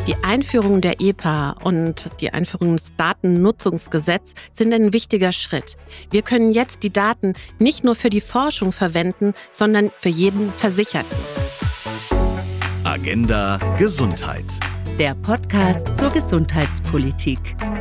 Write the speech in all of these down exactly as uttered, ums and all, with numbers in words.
Die Einführung der E P A und die Einführung des Datennutzungsgesetzes sind ein wichtiger Schritt. Wir können jetzt die Daten nicht nur für die Forschung verwenden, sondern für jeden Versicherten. Agenda Gesundheit. Der Podcast zur Gesundheitspolitik.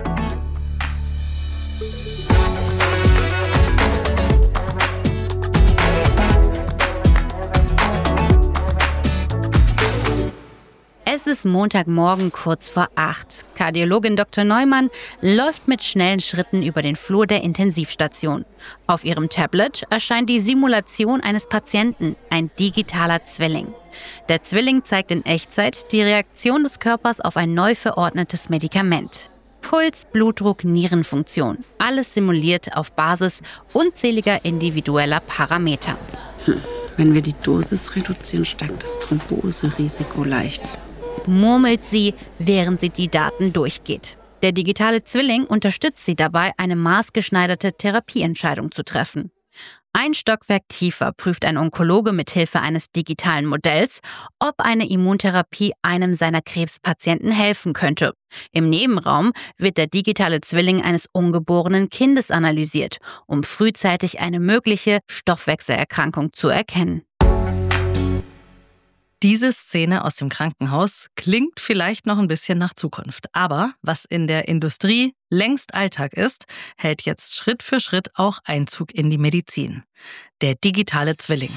Es ist Montagmorgen kurz vor acht. Kardiologin Doktor Neumann läuft mit schnellen Schritten über den Flur der Intensivstation. Auf ihrem Tablet erscheint die Simulation eines Patienten, ein digitaler Zwilling. Der Zwilling zeigt in Echtzeit die Reaktion des Körpers auf ein neu verordnetes Medikament. Puls, Blutdruck, Nierenfunktion. Alles simuliert auf Basis unzähliger individueller Parameter. Hm. Wenn wir die Dosis reduzieren, steigt das Thromboserisiko leicht, murmelt sie, während sie die Daten durchgeht. Der digitale Zwilling unterstützt sie dabei, eine maßgeschneiderte Therapieentscheidung zu treffen. Ein Stockwerk tiefer prüft ein Onkologe mit Hilfe eines digitalen Modells, ob eine Immuntherapie einem seiner Krebspatienten helfen könnte. Im Nebenraum wird der digitale Zwilling eines ungeborenen Kindes analysiert, um frühzeitig eine mögliche Stoffwechselerkrankung zu erkennen. Diese Szene aus dem Krankenhaus klingt vielleicht noch ein bisschen nach Zukunft. Aber was in der Industrie längst Alltag ist, hält jetzt Schritt für Schritt auch Einzug in die Medizin. Der digitale Zwilling.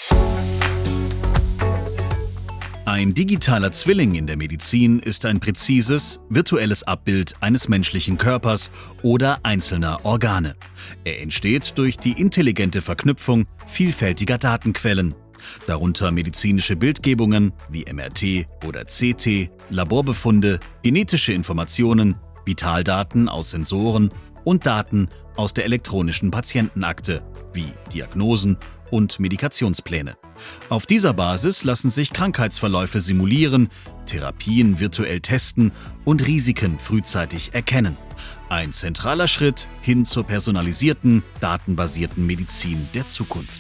Ein digitaler Zwilling in der Medizin ist ein präzises, virtuelles Abbild eines menschlichen Körpers oder einzelner Organe. Er entsteht durch die intelligente Verknüpfung vielfältiger Datenquellen. Darunter medizinische Bildgebungen wie M R T oder C T, Laborbefunde, genetische Informationen, Vitaldaten aus Sensoren und Daten aus der elektronischen Patientenakte wie Diagnosen und Medikationspläne. Auf dieser Basis lassen sich Krankheitsverläufe simulieren, Therapien virtuell testen und Risiken frühzeitig erkennen. Ein zentraler Schritt hin zur personalisierten, datenbasierten Medizin der Zukunft.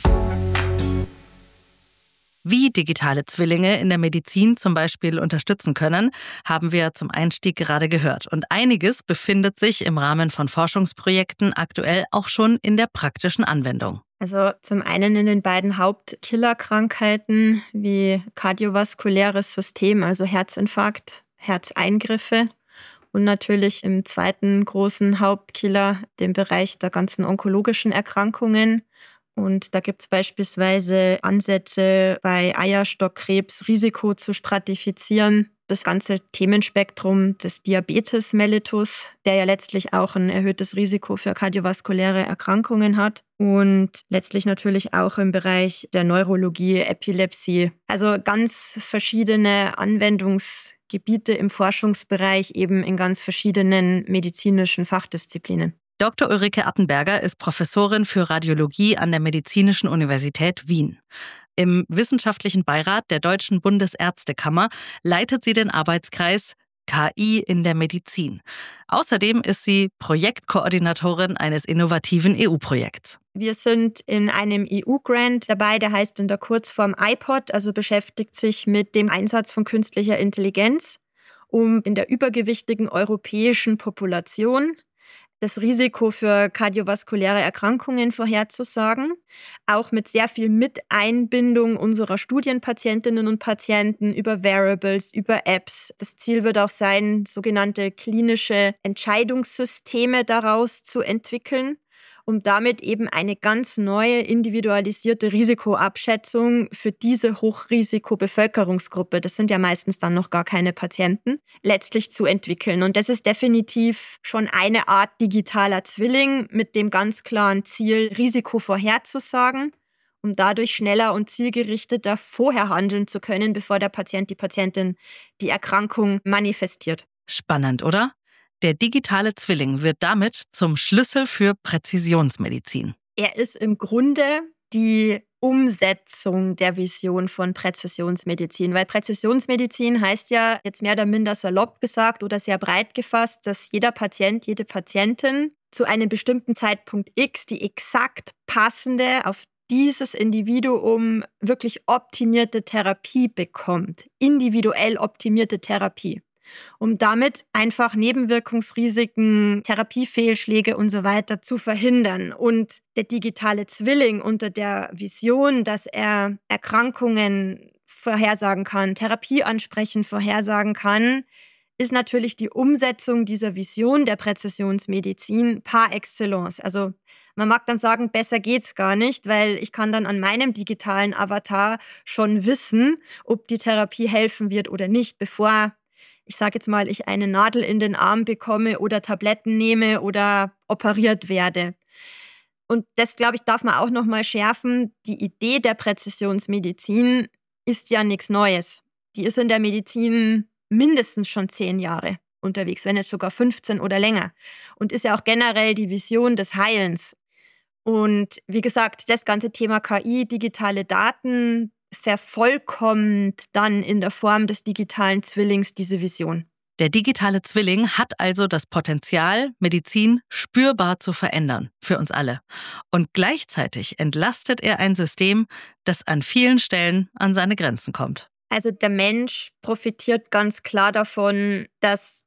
Wie digitale Zwillinge in der Medizin zum Beispiel unterstützen können, haben wir zum Einstieg gerade gehört. Und einiges befindet sich im Rahmen von Forschungsprojekten aktuell auch schon in der praktischen Anwendung. Also zum einen in den beiden Hauptkillerkrankheiten wie kardiovaskuläres System, also Herzinfarkt, Herzeingriffe und natürlich im zweiten großen Hauptkiller, dem Bereich der ganzen onkologischen Erkrankungen. Und da gibt es beispielsweise Ansätze, bei Eierstockkrebs Risiko zu stratifizieren. Das ganze Themenspektrum des Diabetes mellitus, der ja letztlich auch ein erhöhtes Risiko für kardiovaskuläre Erkrankungen hat. Und letztlich natürlich auch im Bereich der Neurologie, Epilepsie. Also ganz verschiedene Anwendungsgebiete im Forschungsbereich, eben in ganz verschiedenen medizinischen Fachdisziplinen. Doktor Ulrike Attenberger ist Professorin für Radiologie an der Medizinischen Universität Wien. Im wissenschaftlichen Beirat der Deutschen Bundesärztekammer leitet sie den Arbeitskreis K I in der Medizin. Außerdem ist sie Projektkoordinatorin eines innovativen E U-Projekts. Wir sind in einem E U-Grant dabei, der heißt in der Kurzform I P O D, also beschäftigt sich mit dem Einsatz von künstlicher Intelligenz, um in der übergewichtigen europäischen Population das Risiko für kardiovaskuläre Erkrankungen vorherzusagen, auch mit sehr viel Miteinbindung unserer Studienpatientinnen und Patienten über Wearables, über Apps. Das Ziel wird auch sein, sogenannte klinische Entscheidungssysteme daraus zu entwickeln, um damit eben eine ganz neue individualisierte Risikoabschätzung für diese Hochrisikobevölkerungsgruppe, das sind ja meistens dann noch gar keine Patienten, letztlich zu entwickeln. Und das ist definitiv schon eine Art digitaler Zwilling mit dem ganz klaren Ziel, Risiko vorherzusagen, um dadurch schneller und zielgerichteter vorher handeln zu können, bevor der Patient, die Patientin die Erkrankung manifestiert. Spannend, oder? Der digitale Zwilling wird damit zum Schlüssel für Präzisionsmedizin. Er ist im Grunde die Umsetzung der Vision von Präzisionsmedizin, weil Präzisionsmedizin heißt ja jetzt mehr oder minder salopp gesagt oder sehr breit gefasst, dass jeder Patient, jede Patientin zu einem bestimmten Zeitpunkt X die exakt passende, auf dieses Individuum wirklich optimierte Therapie bekommt, individuell optimierte Therapie, um damit einfach Nebenwirkungsrisiken, Therapiefehlschläge und so weiter zu verhindern. Und der digitale Zwilling unter der Vision, dass er Erkrankungen vorhersagen kann, Therapieansprechen vorhersagen kann, ist natürlich die Umsetzung dieser Vision der Präzisionsmedizin par excellence. Also man mag dann sagen, besser geht's gar nicht, weil ich kann dann an meinem digitalen Avatar schon wissen, ob die Therapie helfen wird oder nicht, bevor, ich sage jetzt mal, ich eine Nadel in den Arm bekomme oder Tabletten nehme oder operiert werde. Und das, glaube ich, darf man auch noch mal schärfen. Die Idee der Präzisionsmedizin ist ja nichts Neues. Die ist in der Medizin mindestens schon zehn Jahre unterwegs, wenn nicht sogar fünfzehn oder länger. Und ist ja auch generell die Vision des Heilens. Und wie gesagt, das ganze Thema K I, digitale Daten, vervollkommnet dann in der Form des digitalen Zwillings diese Vision. Der digitale Zwilling hat also das Potenzial, Medizin spürbar zu verändern, für uns alle. Und gleichzeitig entlastet er ein System, das an vielen Stellen an seine Grenzen kommt. Also der Mensch profitiert ganz klar davon, dass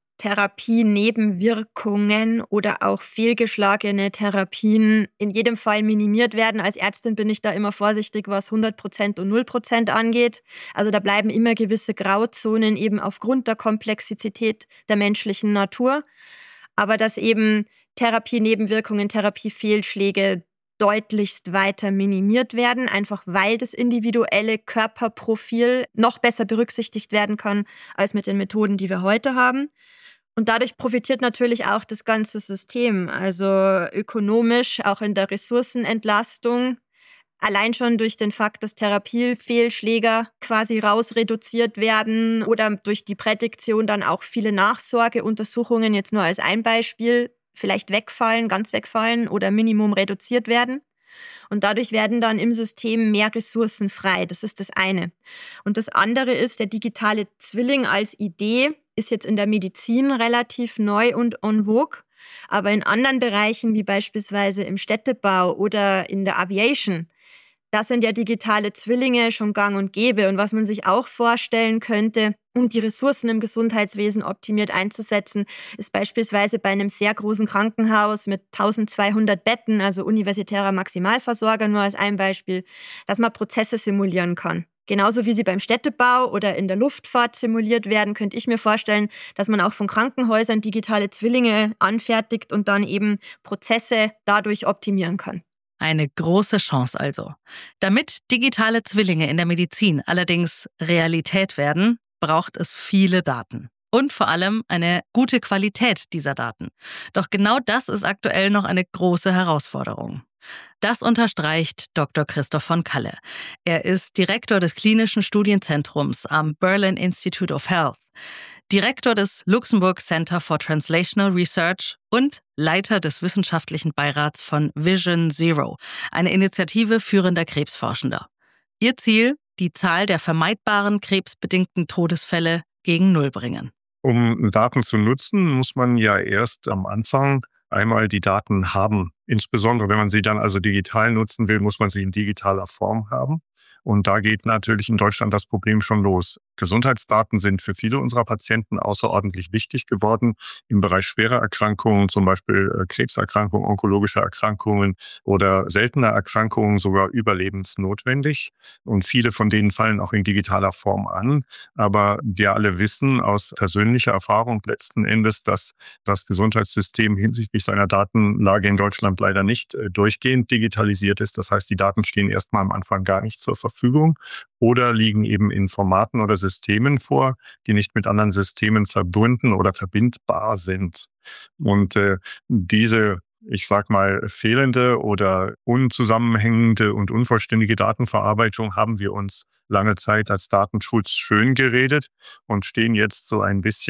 Therapienebenwirkungen oder auch fehlgeschlagene Therapien in jedem Fall minimiert werden. Als Ärztin bin ich da immer vorsichtig, was hundert Prozent und null Prozent angeht. Also da bleiben immer gewisse Grauzonen eben aufgrund der Komplexität der menschlichen Natur. Aber dass eben Therapienebenwirkungen, Therapiefehlschläge deutlichst weiter minimiert werden, einfach weil das individuelle Körperprofil noch besser berücksichtigt werden kann als mit den Methoden, die wir heute haben. Und dadurch profitiert natürlich auch das ganze System, also ökonomisch, auch in der Ressourcenentlastung. Allein schon durch den Fakt, dass Therapiefehlschläge quasi rausreduziert werden oder durch die Prädiktion dann auch viele Nachsorgeuntersuchungen, jetzt nur als ein Beispiel, vielleicht wegfallen, ganz wegfallen oder Minimum reduziert werden. Und dadurch werden dann im System mehr Ressourcen frei. Das ist das eine. Und das andere ist, der digitale Zwilling als Idee ist jetzt in der Medizin relativ neu und en vogue. Aber in anderen Bereichen, wie beispielsweise im Städtebau oder in der Aviation, da sind ja digitale Zwillinge schon gang und gäbe. Und was man sich auch vorstellen könnte, um die Ressourcen im Gesundheitswesen optimiert einzusetzen, ist beispielsweise bei einem sehr großen Krankenhaus mit eintausendzweihundert Betten, also universitärer Maximalversorger, nur als ein Beispiel, dass man Prozesse simulieren kann. Genauso wie sie beim Städtebau oder in der Luftfahrt simuliert werden, könnte ich mir vorstellen, dass man auch von Krankenhäusern digitale Zwillinge anfertigt und dann eben Prozesse dadurch optimieren kann. Eine große Chance also. Damit digitale Zwillinge in der Medizin allerdings Realität werden, braucht es viele Daten. Und vor allem eine gute Qualität dieser Daten. Doch genau das ist aktuell noch eine große Herausforderung. Das unterstreicht Doktor Christoph von Kalle. Er ist Direktor des Klinischen Studienzentrums am Berlin Institute of Health, Direktor des Luxembourg Center for Translational Research und Leiter des wissenschaftlichen Beirats von Vision Zero, eine Initiative führender Krebsforschender. Ihr Ziel: die Zahl der vermeidbaren krebsbedingten Todesfälle gegen Null bringen. Um Daten zu nutzen, muss man ja erst am Anfang einmal die Daten haben. Insbesondere, wenn man sie dann also digital nutzen will, muss man sie in digitaler Form haben. Und da geht natürlich in Deutschland das Problem schon los. Gesundheitsdaten sind für viele unserer Patienten außerordentlich wichtig geworden im Bereich schwerer Erkrankungen, zum Beispiel Krebserkrankungen, onkologische Erkrankungen oder seltene Erkrankungen, sogar überlebensnotwendig. Und viele von denen fallen auch in digitaler Form an. Aber wir alle wissen aus persönlicher Erfahrung letzten Endes, dass das Gesundheitssystem hinsichtlich seiner Datenlage in Deutschland leider nicht durchgehend digitalisiert ist. Das heißt, die Daten stehen erstmal am Anfang gar nicht zur Verfügung oder liegen eben in Formaten oder Systemen vor, die nicht mit anderen Systemen verbunden oder verbindbar sind. Und äh, diese, ich sag mal, fehlende oder unzusammenhängende und unvollständige Datenverarbeitung haben wir uns lange Zeit als Datenschutz schön geredet und stehen jetzt so ein bisschen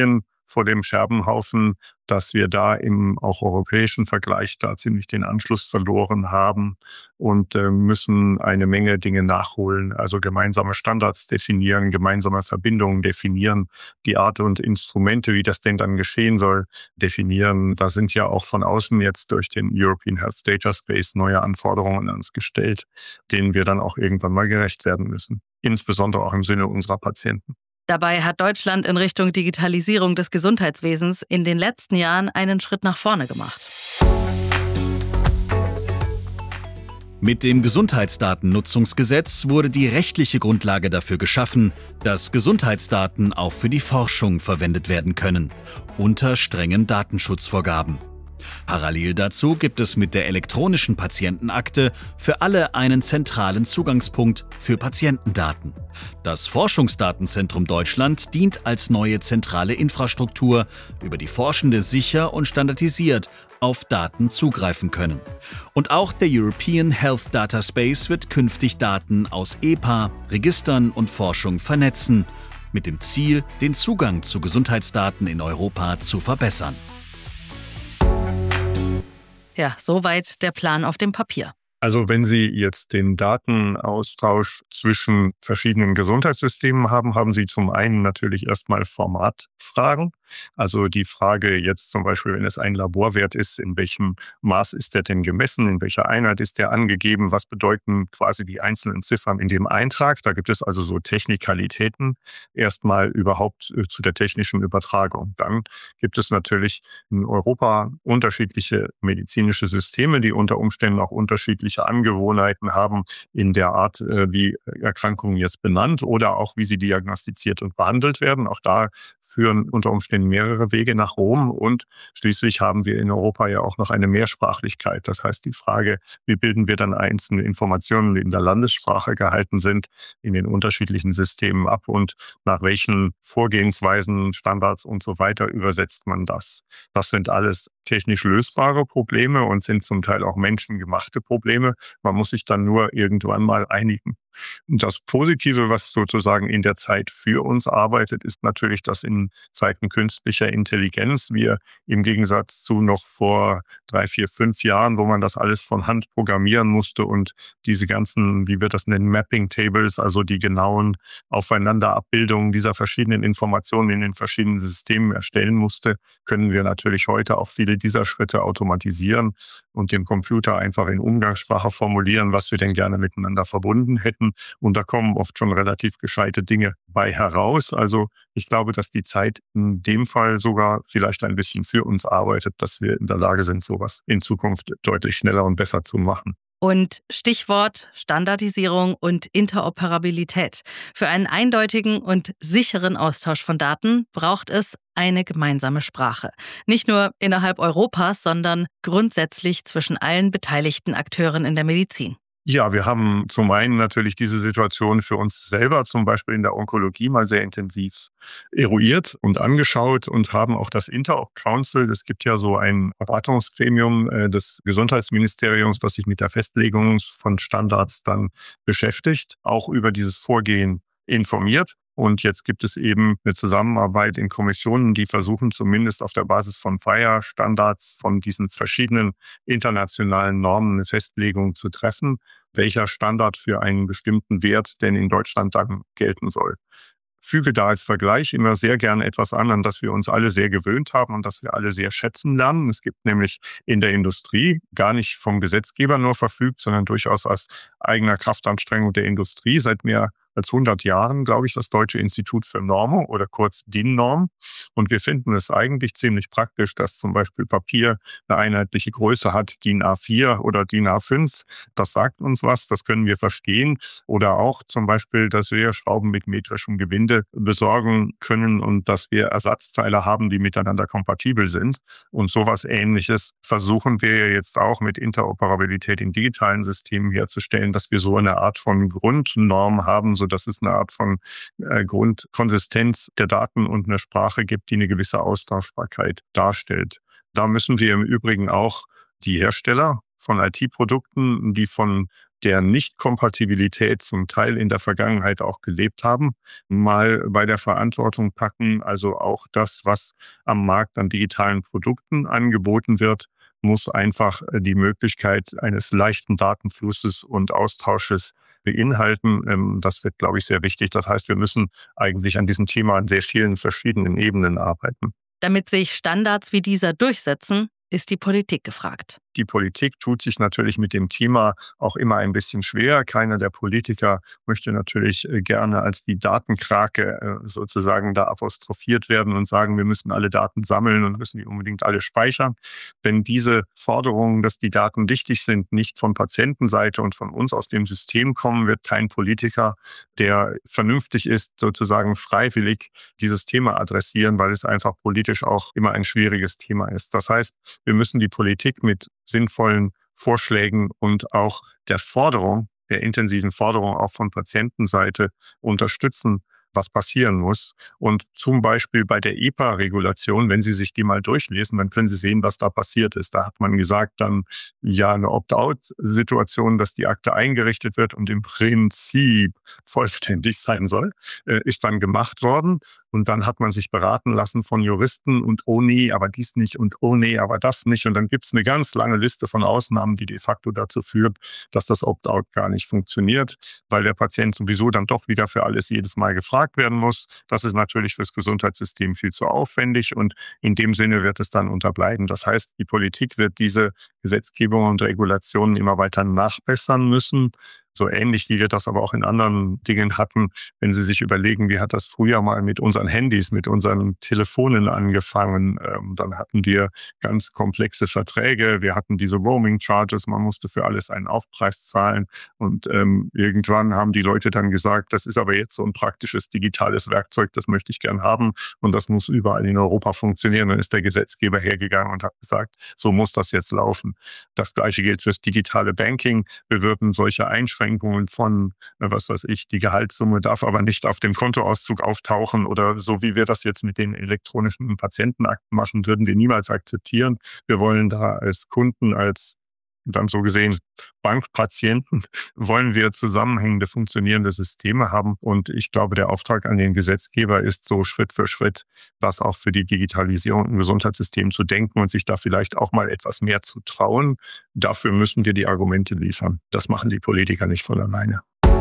vor dem Scherbenhaufen, dass wir da im auch europäischen Vergleich da ziemlich den Anschluss verloren haben und äh, müssen eine Menge Dinge nachholen. Also gemeinsame Standards definieren, gemeinsame Verbindungen definieren, die Art und Instrumente, wie das denn dann geschehen soll, definieren. Da sind ja auch von außen jetzt durch den European Health Data Space neue Anforderungen an uns gestellt, denen wir dann auch irgendwann mal gerecht werden müssen. Insbesondere auch im Sinne unserer Patienten. Dabei hat Deutschland in Richtung Digitalisierung des Gesundheitswesens in den letzten Jahren einen Schritt nach vorne gemacht. Mit dem Gesundheitsdatennutzungsgesetz wurde die rechtliche Grundlage dafür geschaffen, dass Gesundheitsdaten auch für die Forschung verwendet werden können, unter strengen Datenschutzvorgaben. Parallel dazu gibt es mit der elektronischen Patientenakte für alle einen zentralen Zugangspunkt für Patientendaten. Das Forschungsdatenzentrum Deutschland dient als neue zentrale Infrastruktur, über die Forschende sicher und standardisiert auf Daten zugreifen können. Und auch der European Health Data Space wird künftig Daten aus E P A, Registern und Forschung vernetzen, mit dem Ziel, den Zugang zu Gesundheitsdaten in Europa zu verbessern. Ja, soweit der Plan auf dem Papier. Also wenn Sie jetzt den Datenaustausch zwischen verschiedenen Gesundheitssystemen haben, haben Sie zum einen natürlich erstmal Formatfragen. Also die Frage jetzt zum Beispiel, wenn es ein Laborwert ist, in welchem Maß ist der denn gemessen, in welcher Einheit ist der angegeben, was bedeuten quasi die einzelnen Ziffern in dem Eintrag. Da gibt es also so Technikalitäten erstmal überhaupt zu der technischen Übertragung. Dann gibt es natürlich in Europa unterschiedliche medizinische Systeme, die unter Umständen auch unterschiedliche Angewohnheiten haben in der Art, wie Erkrankungen jetzt benannt oder auch wie sie diagnostiziert und behandelt werden. Auch da führen unter Umständen mehrere Wege nach Rom und schließlich haben wir in Europa ja auch noch eine Mehrsprachlichkeit. Das heißt, die Frage, wie bilden wir dann einzelne Informationen, die in der Landessprache gehalten sind, in den unterschiedlichen Systemen ab und nach welchen Vorgehensweisen, Standards und so weiter übersetzt man das? Das sind alles technisch lösbare Probleme und sind zum Teil auch menschengemachte Probleme. Man muss sich dann nur irgendwann mal einigen. Und das Positive, was sozusagen in der Zeit für uns arbeitet, ist natürlich, dass in Zeiten künstlicher Intelligenz wir im Gegensatz zu noch vor drei, vier, fünf Jahren, wo man das alles von Hand programmieren musste und diese ganzen, wie wir das nennen, Mapping Tables, also die genauen Aufeinanderabbildungen dieser verschiedenen Informationen in den verschiedenen Systemen erstellen musste, können wir natürlich heute auch viele dieser Schritte automatisieren und dem Computer einfach in Umgangssprache formulieren, was wir denn gerne miteinander verbunden hätten. Und da kommen oft schon relativ gescheite Dinge bei heraus. Also ich glaube, dass die Zeit in dem Fall sogar vielleicht ein bisschen für uns arbeitet, dass wir in der Lage sind, sowas in Zukunft deutlich schneller und besser zu machen. Und Stichwort Standardisierung und Interoperabilität. Für einen eindeutigen und sicheren Austausch von Daten braucht es eine gemeinsame Sprache. Nicht nur innerhalb Europas, sondern grundsätzlich zwischen allen beteiligten Akteuren in der Medizin. Ja, wir haben zum einen natürlich diese Situation für uns selber, zum Beispiel in der Onkologie, mal sehr intensiv eruiert und angeschaut und haben auch das Interop Council, es gibt ja so ein Beratungsgremium äh, des Gesundheitsministeriums, das sich mit der Festlegung von Standards dann beschäftigt, auch über dieses Vorgehen informiert. Und jetzt gibt es eben eine Zusammenarbeit in Kommissionen, die versuchen zumindest auf der Basis von F I A Standards von diesen verschiedenen internationalen Normen eine Festlegung zu treffen, welcher Standard für einen bestimmten Wert denn in Deutschland dann gelten soll. Füge da als Vergleich immer sehr gerne etwas an, an das wir uns alle sehr gewöhnt haben und das wir alle sehr schätzen lernen. Es gibt nämlich in der Industrie, gar nicht vom Gesetzgeber nur verfügt, sondern durchaus aus eigener Kraftanstrengung der Industrie seit mehr als hundert Jahren, glaube ich, das Deutsche Institut für Normung oder kurz D I N-Norm. Und wir finden es eigentlich ziemlich praktisch, dass zum Beispiel Papier eine einheitliche Größe hat, D I N A vier oder D I N A fünf. Das sagt uns was, das können wir verstehen. Oder auch zum Beispiel, dass wir Schrauben mit metrischem Gewinde besorgen können und dass wir Ersatzteile haben, die miteinander kompatibel sind. Und sowas Ähnliches versuchen wir jetzt auch mit Interoperabilität in digitalen Systemen herzustellen, dass wir so eine Art von Grundnorm haben, sodass es eine Art von äh, Grundkonsistenz der Daten und eine Sprache gibt, die eine gewisse Austauschbarkeit darstellt. Da müssen wir im Übrigen auch die Hersteller von I T-Produkten, die von der Nicht-Kompatibilität zum Teil in der Vergangenheit auch gelebt haben, mal bei der Verantwortung packen. Also auch das, was am Markt an digitalen Produkten angeboten wird, muss einfach die Möglichkeit eines leichten Datenflusses und Austausches beinhalten. Das wird, glaube ich, sehr wichtig. Das heißt, wir müssen eigentlich an diesem Thema an sehr vielen verschiedenen Ebenen arbeiten. Damit sich Standards wie dieser durchsetzen, ist die Politik gefragt. Die Politik tut sich natürlich mit dem Thema auch immer ein bisschen schwer. Keiner der Politiker möchte natürlich gerne als die Datenkrake sozusagen da apostrophiert werden und sagen, wir müssen alle Daten sammeln und müssen die unbedingt alle speichern. Wenn diese Forderungen, dass die Daten wichtig sind, nicht von Patientenseite und von uns aus dem System kommen, wird kein Politiker, der vernünftig ist, sozusagen freiwillig dieses Thema adressieren, weil es einfach politisch auch immer ein schwieriges Thema ist. Das heißt, wir müssen die Politik mit sinnvollen Vorschlägen und auch der Forderung, der intensiven Forderung auch von Patientenseite unterstützen, was passieren muss. Und zum Beispiel bei der E P A-Regulation, wenn Sie sich die mal durchlesen, dann können Sie sehen, was da passiert ist. Da hat man gesagt, dann ja eine Opt-out-Situation, dass die Akte eingerichtet wird und im Prinzip vollständig sein soll, ist dann gemacht worden. Und dann hat man sich beraten lassen von Juristen und oh nee, aber dies nicht und oh nee, aber das nicht. Und dann gibt es eine ganz lange Liste von Ausnahmen, die de facto dazu führt, dass das Opt-out gar nicht funktioniert, weil der Patient sowieso dann doch wieder für alles jedes Mal gefragt werden muss. Das ist natürlich fürs Gesundheitssystem viel zu aufwendig und in dem Sinne wird es dann unterbleiben. Das heißt, die Politik wird diese Gesetzgebung und Regulationen immer weiter nachbessern müssen. So ähnlich, wie wir das aber auch in anderen Dingen hatten, wenn Sie sich überlegen, wie hat das früher mal mit unseren Handys, mit unseren Telefonen angefangen. Ähm, dann hatten wir ganz komplexe Verträge, wir hatten diese Roaming-Charges, man musste für alles einen Aufpreis zahlen und ähm, irgendwann haben die Leute dann gesagt, das ist aber jetzt so ein praktisches digitales Werkzeug, das möchte ich gern haben und das muss überall in Europa funktionieren. Dann ist der Gesetzgeber hergegangen und hat gesagt, so muss das jetzt laufen. Das Gleiche gilt fürs digitale Banking. Wir würden solche Einschränkungen von, was weiß ich, die Gehaltssumme darf aber nicht auf dem Kontoauszug auftauchen oder so wie wir das jetzt mit den elektronischen Patientenakten machen, würden wir niemals akzeptieren. Wir wollen da als Kunden, als dann so gesehen Bankpatienten, wollen wir zusammenhängende, funktionierende Systeme haben. Und ich glaube, der Auftrag an den Gesetzgeber ist so Schritt für Schritt, das auch für die Digitalisierung im Gesundheitssystem zu denken und sich da vielleicht auch mal etwas mehr zu trauen. Dafür müssen wir die Argumente liefern. Das machen die Politiker nicht von alleine.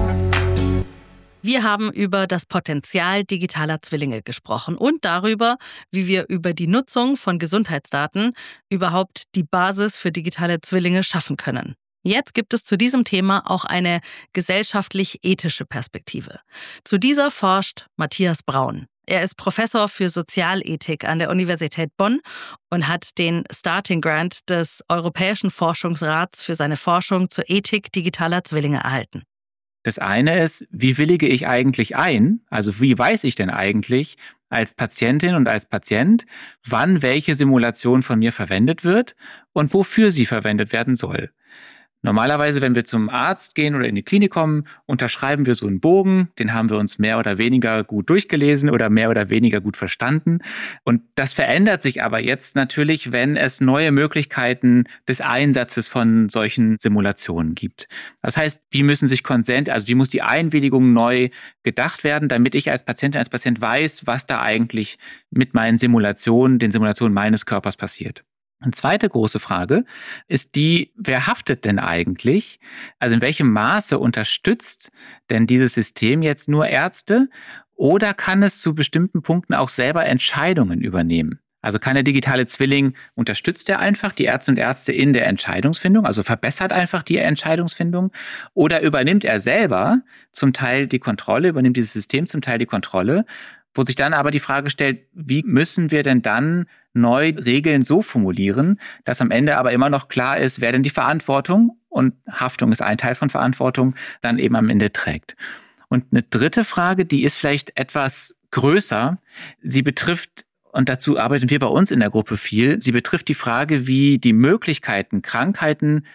Wir haben über das Potenzial digitaler Zwillinge gesprochen und darüber, wie wir über die Nutzung von Gesundheitsdaten überhaupt die Basis für digitale Zwillinge schaffen können. Jetzt gibt es zu diesem Thema auch eine gesellschaftlich-ethische Perspektive. Zu dieser forscht Matthias Braun. Er ist Professor für Sozialethik an der Universität Bonn und hat den Starting Grant des Europäischen Forschungsrats für seine Forschung zur Ethik digitaler Zwillinge erhalten. Das eine ist, wie willige ich eigentlich ein? Also wie weiß ich denn eigentlich als Patientin und als Patient, wann welche Simulation von mir verwendet wird und wofür sie verwendet werden soll? Normalerweise, wenn wir zum Arzt gehen oder in die Klinik kommen, unterschreiben wir so einen Bogen, den haben wir uns mehr oder weniger gut durchgelesen oder mehr oder weniger gut verstanden. Und das verändert sich aber jetzt natürlich, wenn es neue Möglichkeiten des Einsatzes von solchen Simulationen gibt. Das heißt, wie müssen sich Konsent, also wie muss die Einwilligung neu gedacht werden, damit ich als Patientin, als Patient weiß, was da eigentlich mit meinen Simulationen, den Simulationen meines Körpers passiert. Eine zweite große Frage ist die, wer haftet denn eigentlich? Also in welchem Maße unterstützt denn dieses System jetzt nur Ärzte oder kann es zu bestimmten Punkten auch selber Entscheidungen übernehmen? Also kann der digitale Zwilling, unterstützt er einfach die Ärzte und Ärzte in der Entscheidungsfindung, also verbessert einfach die Entscheidungsfindung oder übernimmt er selber zum Teil die Kontrolle, übernimmt dieses System zum Teil die Kontrolle, wo sich dann aber die Frage stellt, wie müssen wir denn dann neu Regeln so formulieren, dass am Ende aber immer noch klar ist, wer denn die Verantwortung, und Haftung ist ein Teil von Verantwortung, dann eben am Ende trägt. Und eine dritte Frage, die ist vielleicht etwas größer. Sie betrifft, und dazu arbeiten wir bei uns in der Gruppe viel, sie betrifft die Frage, wie die Möglichkeiten, Krankheiten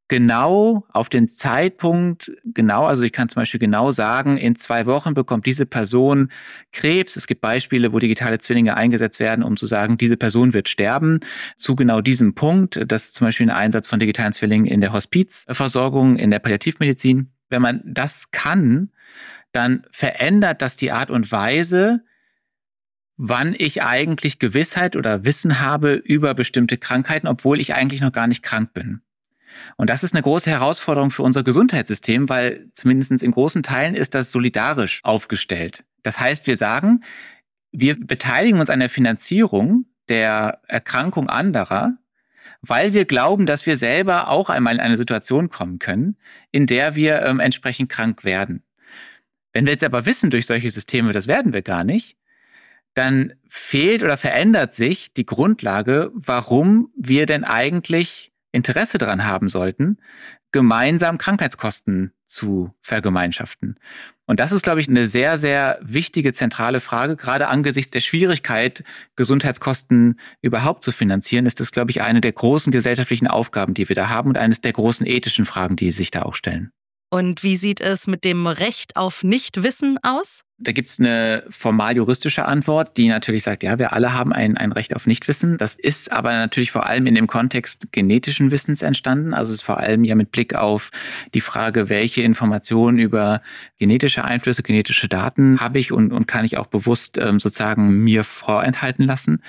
genau auf den Zeitpunkt, genau, also ich kann zum Beispiel genau sagen, in zwei Wochen bekommt diese Person Krebs. Es gibt Beispiele, wo digitale Zwillinge eingesetzt werden, um zu sagen, diese Person wird sterben zu genau diesem Punkt. Das ist zum Beispiel ein Einsatz von digitalen Zwillingen in der Hospizversorgung, in der Palliativmedizin. Wenn man das kann, dann verändert das die Art und Weise, wann ich eigentlich Gewissheit oder Wissen habe über bestimmte Krankheiten, obwohl ich eigentlich noch gar nicht krank bin. Und das ist eine große Herausforderung für unser Gesundheitssystem, weil zumindest in großen Teilen ist das solidarisch aufgestellt. Das heißt, wir sagen, wir beteiligen uns an der Finanzierung der Erkrankung anderer, weil wir glauben, dass wir selber auch einmal in eine Situation kommen können, in der wir ähm, entsprechend krank werden. Wenn wir jetzt aber wissen durch solche Systeme, das werden wir gar nicht, dann fehlt oder verändert sich die Grundlage, warum wir denn eigentlich Interesse daran haben sollten, gemeinsam Krankheitskosten zu vergemeinschaften. Und das ist, glaube ich, eine sehr, sehr wichtige, zentrale Frage. Gerade angesichts der Schwierigkeit, Gesundheitskosten überhaupt zu finanzieren, ist das, glaube ich, eine der großen gesellschaftlichen Aufgaben, die wir da haben und eines der großen ethischen Fragen, die sich da auch stellen. Und wie sieht es mit dem Recht auf Nichtwissen aus? Da gibt es eine formal-juristische Antwort, die natürlich sagt, ja, wir alle haben ein, ein Recht auf Nichtwissen. Das ist aber natürlich vor allem in dem Kontext genetischen Wissens entstanden. Also es ist vor allem ja mit Blick auf die Frage, welche Informationen über genetische Einflüsse, genetische Daten habe ich und, und kann ich auch bewusst ähm, sozusagen mir vorenthalten lassen.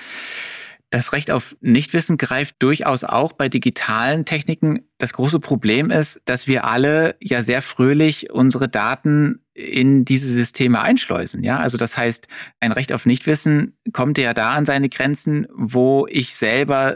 Das Recht auf Nichtwissen greift durchaus auch bei digitalen Techniken. Das große Problem ist, dass wir alle ja sehr fröhlich unsere Daten in diese Systeme einschleusen. Ja, also das heißt, ein Recht auf Nichtwissen kommt ja da an seine Grenzen, wo ich selber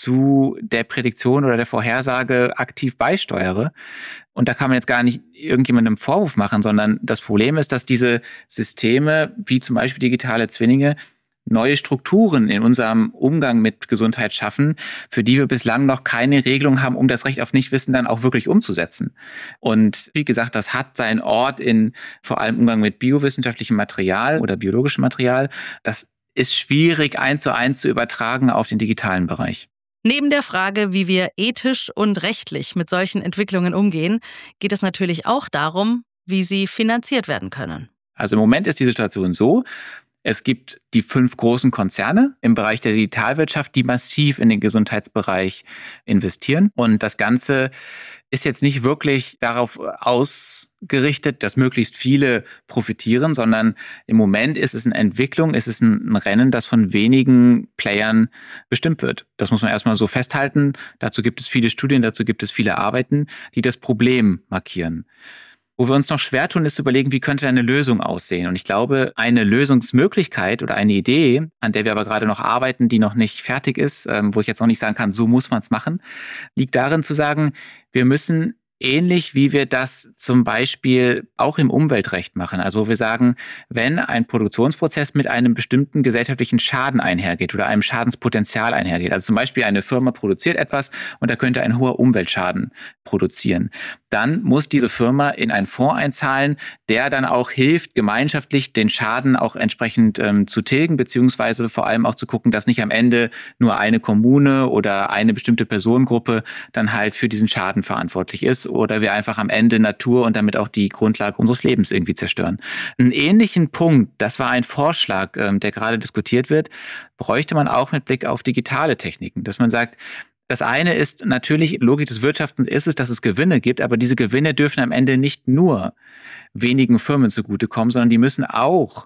zu der Prädiktion oder der Vorhersage aktiv beisteuere. Und da kann man jetzt gar nicht irgendjemandem Vorwurf machen, sondern das Problem ist, dass diese Systeme, wie zum Beispiel digitale Zwillinge, neue Strukturen in unserem Umgang mit Gesundheit schaffen, für die wir bislang noch keine Regelung haben, um das Recht auf Nichtwissen dann auch wirklich umzusetzen. Und wie gesagt, das hat seinen Ort in vor allem Umgang mit biowissenschaftlichem Material oder biologischem Material. Das ist schwierig eins zu eins zu übertragen auf den digitalen Bereich. Neben der Frage, wie wir ethisch und rechtlich mit solchen Entwicklungen umgehen, geht es natürlich auch darum, wie sie finanziert werden können. Also im Moment ist die Situation so, es gibt die fünf großen Konzerne im Bereich der Digitalwirtschaft, die massiv in den Gesundheitsbereich investieren. Und das Ganze ist jetzt nicht wirklich darauf ausgerichtet, dass möglichst viele profitieren, sondern im Moment ist es eine Entwicklung, ist es ein Rennen, das von wenigen Playern bestimmt wird. Das muss man erstmal so festhalten. Dazu gibt es viele Studien, dazu gibt es viele Arbeiten, die das Problem markieren. Wo wir uns noch schwer tun, ist zu überlegen, wie könnte eine Lösung aussehen. Und ich glaube, eine Lösungsmöglichkeit oder eine Idee, an der wir aber gerade noch arbeiten, die noch nicht fertig ist, ähm, wo ich jetzt noch nicht sagen kann, so muss man es machen, liegt darin zu sagen, wir müssen ähnlich wie wir das zum Beispiel auch im Umweltrecht machen. Also wo wir sagen, wenn ein Produktionsprozess mit einem bestimmten gesellschaftlichen Schaden einhergeht oder einem Schadenspotenzial einhergeht, also zum Beispiel eine Firma produziert etwas und da könnte ein hoher Umweltschaden produzieren, dann muss diese Firma in einen Fonds einzahlen, der dann auch hilft, gemeinschaftlich den Schaden auch entsprechend ähm, zu tilgen, beziehungsweise vor allem auch zu gucken, dass nicht am Ende nur eine Kommune oder eine bestimmte Personengruppe dann halt für diesen Schaden verantwortlich ist oder wir einfach am Ende Natur und damit auch die Grundlage unseres Lebens irgendwie zerstören. Einen ähnlichen Punkt, das war ein Vorschlag, ähm, der gerade diskutiert wird, bräuchte man auch mit Blick auf digitale Techniken, dass man sagt, das eine ist natürlich, Logik des Wirtschaftens ist es, dass es Gewinne gibt, aber diese Gewinne dürfen am Ende nicht nur wenigen Firmen zugutekommen, sondern die müssen auch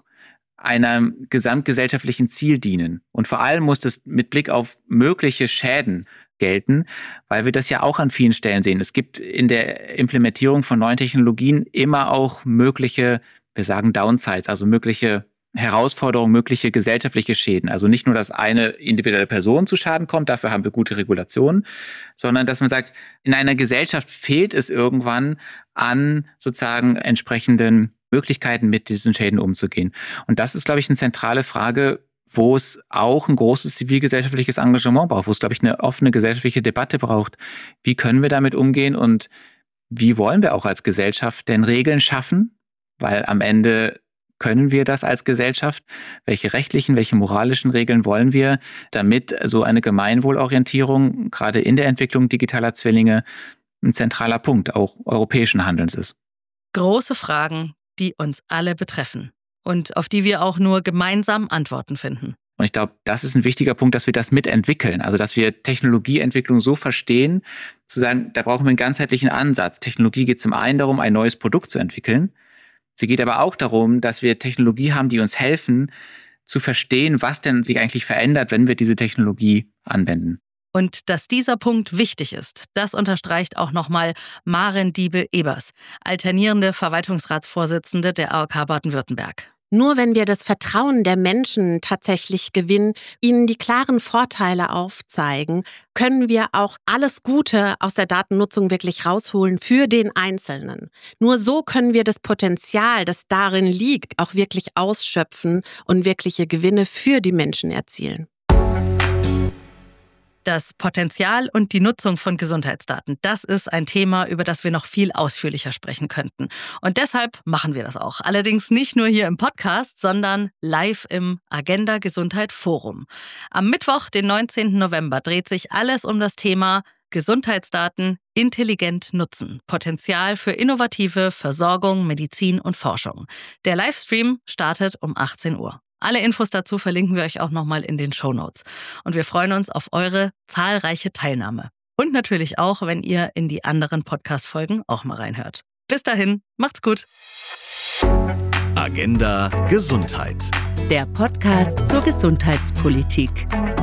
einem gesamtgesellschaftlichen Ziel dienen. Und vor allem muss das mit Blick auf mögliche Schäden gelten, weil wir das ja auch an vielen Stellen sehen. Es gibt in der Implementierung von neuen Technologien immer auch mögliche, wir sagen Downsides, also mögliche Herausforderungen, mögliche gesellschaftliche Schäden. Also nicht nur, dass eine individuelle Person zu Schaden kommt, dafür haben wir gute Regulationen, sondern dass man sagt, in einer Gesellschaft fehlt es irgendwann an sozusagen entsprechenden Möglichkeiten, mit diesen Schäden umzugehen. Und das ist, glaube ich, eine zentrale Frage, wo es auch ein großes zivilgesellschaftliches Engagement braucht, wo es, glaube ich, eine offene gesellschaftliche Debatte braucht. Wie können wir damit umgehen und wie wollen wir auch als Gesellschaft denn Regeln schaffen? Weil am Ende können wir das als Gesellschaft? Welche rechtlichen, welche moralischen Regeln wollen wir, damit so eine Gemeinwohlorientierung, gerade in der Entwicklung digitaler Zwillinge, ein zentraler Punkt auch europäischen Handelns ist. Große Fragen, die uns alle betreffen und auf die wir auch nur gemeinsam Antworten finden. Und ich glaube, das ist ein wichtiger Punkt, dass wir das mitentwickeln. Also, dass wir Technologieentwicklung so verstehen, zu sagen, da brauchen wir einen ganzheitlichen Ansatz. Technologie geht zum einen darum, ein neues Produkt zu entwickeln. Sie geht aber auch darum, dass wir Technologie haben, die uns helfen, zu verstehen, was denn sich eigentlich verändert, wenn wir diese Technologie anwenden. Und dass dieser Punkt wichtig ist, das unterstreicht auch nochmal Maren Diebel-Ebers, alternierende Verwaltungsratsvorsitzende der A O K Baden-Württemberg. Nur wenn wir das Vertrauen der Menschen tatsächlich gewinnen, ihnen die klaren Vorteile aufzeigen, können wir auch alles Gute aus der Datennutzung wirklich rausholen für den Einzelnen. Nur so können wir das Potenzial, das darin liegt, auch wirklich ausschöpfen und wirkliche Gewinne für die Menschen erzielen. Das Potenzial und die Nutzung von Gesundheitsdaten, das ist ein Thema, über das wir noch viel ausführlicher sprechen könnten. Und deshalb machen wir das auch. Allerdings nicht nur hier im Podcast, sondern live im Agenda Gesundheit Forum. Am Mittwoch, den neunzehnten November, dreht sich alles um das Thema Gesundheitsdaten intelligent nutzen. Potenzial für innovative Versorgung, Medizin und Forschung. Der Livestream startet um achtzehn Uhr. Alle Infos dazu verlinken wir euch auch nochmal in den Shownotes. Und wir freuen uns auf eure zahlreiche Teilnahme. Und natürlich auch, wenn ihr in die anderen Podcast-Folgen auch mal reinhört. Bis dahin, macht's gut. Agenda Gesundheit. Der Podcast zur Gesundheitspolitik.